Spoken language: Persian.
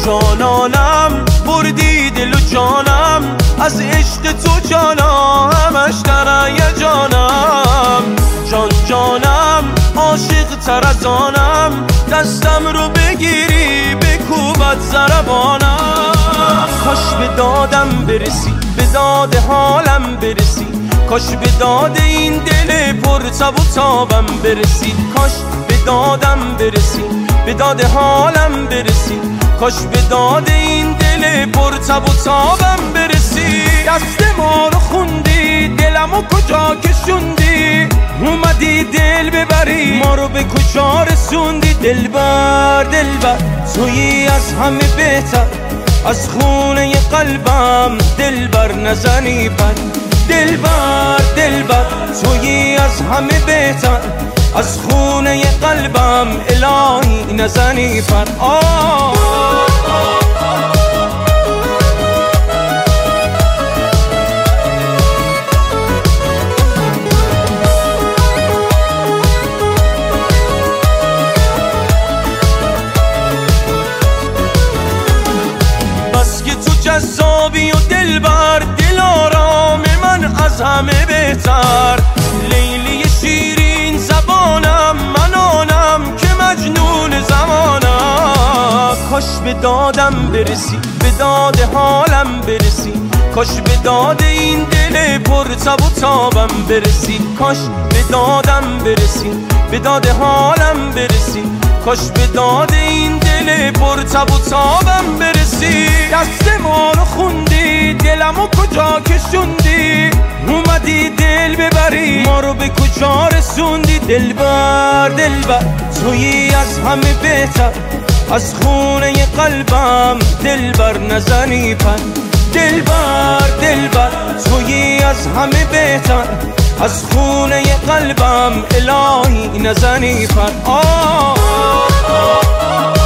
جانانم بردی دل و جانم، از عشق تو جانا همش در جانم. جان جانم عاشق تر از آنم، دستم رو بگیری بکوبت ضربانم. کاش به دادم برسی، به داد حالم برسی، کاش به داد این دل پر تب و تابم برسی. کاش به دادم برسی، به داد حالم برسی، کاش به داد این دل پر تب و تابم برسی. دست ما رو خوندی، دلمو کجا کشوندی، اومدی دل ببری ما رو به کجا رسوندی. دلبر دلبر تویی از همه بهتر، از خونه قلبم دلبر نزنی پر. دلبر دلبر تویی از همه بهتر، از خونه قلبم الهی نزنی پر. بس که تو جذابی و دلبر، دل آرام من از همه بهتر. لیلی شیرین زبانم، من آنم که مجنون زمانم. کاش به دادم برسی، به داد حالم برسی، کاش به داد این دل پر تب و تابم برسی. کاش به دادم برسی، به داد حالم برسی، کاش به داد این دل پر تب و تابم برسی. دست ما رو خوندی، دلمو کجا کشوندی، اومدی دل ببری ما رو به کجا رسوندی. دلبر دلبر تویی از همه بهتر، از خونه قلبم دلبر نزنی پر. دلبر دلبر تویی از همه بهتر، از خونه قلبم الهی نزنی پر.